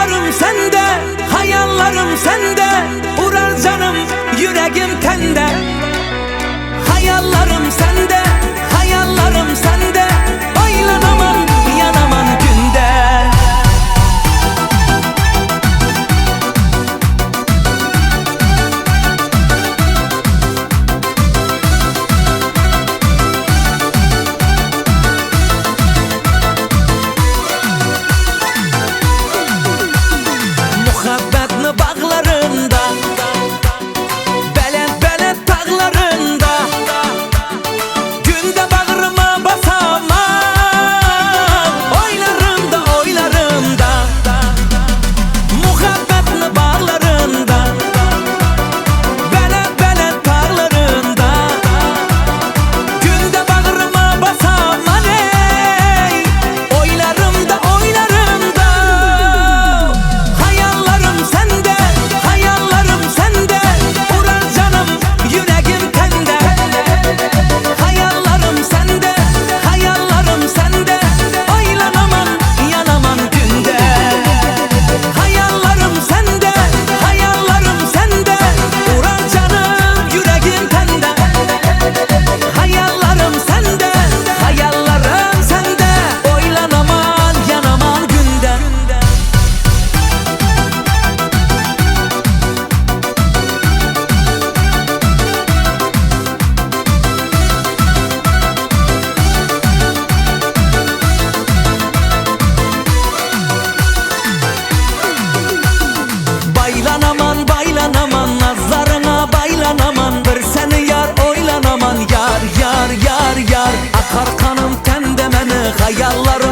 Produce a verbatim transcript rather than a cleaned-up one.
Hayallarım sende, hayallarım sende, uğrar canım, yüreğim tende. Hayallarım sende, hayallarım sende, oynanamam, yanamam günde. Muhabbetli bağlarında, beled beled tağlarında, günde bağrıma basamam, oylarım da oylarım da. Muhabbetli bağlarında, beled beled tağlarında, günde bağrıma basamam, ey oylarım da oylarım da. Hayallarım sende, hayallarım sende, uğrar canım, yüreğim tende. Hayallarım sende, hayallarım sende, oynanamam, yanamam günde. Hayallarım sende, hayallarım sende, uğrar canım, yüreğim tende. Hayallarım sende, hayallarım sende, oynanamam, yanamam günde. Baylanaman, baylanaman, nazlarına baylanaman, bir seni yar oylanaman, yar, yar, yar, yar. Akar kanım tende meni, hayallarım